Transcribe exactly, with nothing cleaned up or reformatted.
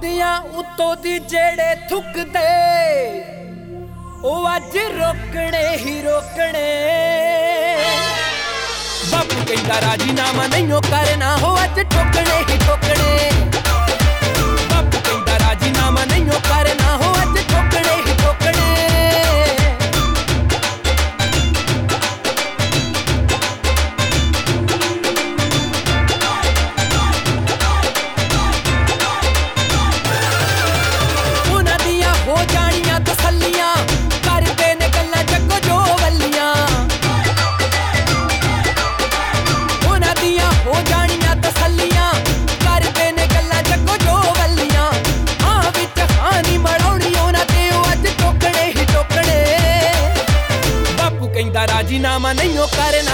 ਉਹਦੀਆਂ ਉੱਤੋਂ ਦੀ ਜਿਹੜੇ ਥੁੱਕਦੇ ਉਹ ਅੱਜ ਰੋਕਣੇ ਹੀ ਰੋਕਣੇ। ਬਾਪੂ ਕਹਿੰਦਾ ਰਾਜੀਨਾਮਾ ਨਹੀਂ ਉਹ ਕਰਨਾ, ਹੋ ਅੱਜ ਠੋਕਣੇ ਹੀ ਠੋਕਣੇ। ਬਾਪੂ ਕਹਿੰਦਾ ਰਾਜੀਨਾਮਾ ਨਹੀਂ ਉਹ ਕਰਨਾ, ਹੋ ਅੱਜ ਠੋਕਣੇ ਹੀ ਠੋਕਣੇ। ਉਹਨਾਂ ਦੀਆਂ ਹੋ ਜਾਣੀਆਂ ਤਸੱਲੀਆਂ, ਕਰਦੇ ਨੇ ਗੱਲਾਂ ਚੱਕੋ ਜੋ ਵੱਲੀਆਂ। ਉਹਨਾਂ ਦੀਆਂ ਹੋ ਜਾਣੀਆਂ ਤਸੱਲੀਆਂ, ਕਰਦੇ ਨੇ ਗੱਲਾਂ ਚੱਕੋ ਜੋ ਵੱਲੀਆਂ। ਹਾਂ ਵਿੱਚ ਹਾਂ ਨੀ ਮੜਾਉਣੀ ਉਹਨਾਂ ਤੇ ਉਹ ਅੱਜ ਟੋਕਣੇ ਹੀ ਟੋਕਣੇ। ਬਾਪੂ ਕਹਿੰਦਾ ਰਾਜੀਨਾਮਾ ਨਹੀਂ ਉਹ ਕਰਨਾ,